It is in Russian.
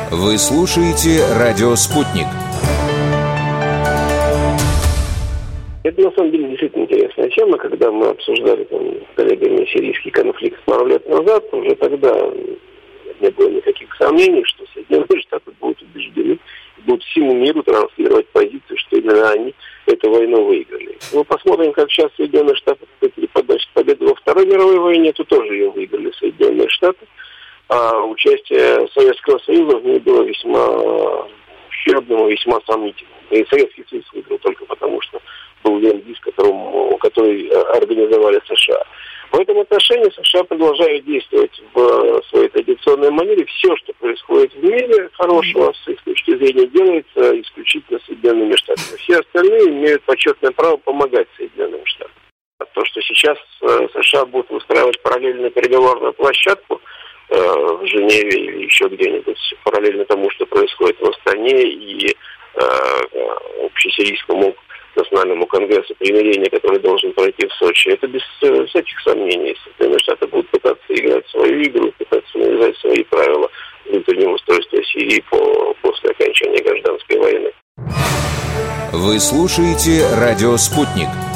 Вы слушаете «Радио Спутник». Это на самом деле действительно интересная тема. Когда мы обсуждали с коллегами сирийский конфликт пару лет назад, уже тогда не было никаких сомнений, что Соединенные Штаты будут убеждены, будут всему миру транслировать позицию, что именно они эту войну выиграли. Мы посмотрим, как сейчас Соединенные Штаты подачат победу во Второй мировой войне, то тоже ее выиграли Соединенные Штаты. А участие Советского Союза в ней было весьма ущербным и весьма сомнительным. И Советский Союз выиграл только потому, что был ленд-лиз, который организовали США. В этом отношении США продолжают действовать в своей традиционной манере. Все, что происходит в мире хорошего, с их точки зрения, делается исключительно Соединенными Штатами. Все остальные имеют почетное право помогать Соединенным Штатам. То, что сейчас США будут устраивать параллельную переговорную площадку в Женеве или еще где-нибудь, параллельно тому, что происходит в Астане и общесирийскому национальному конгрессу примирения, который должен пройти в Сочи, это без всяких сомнений. Соединенные Штаты будут пытаться играть свою игру, пытаться навязать свои правила внутреннего устройства Сирии после окончания гражданской войны. Вы слушаете «Радио Спутник».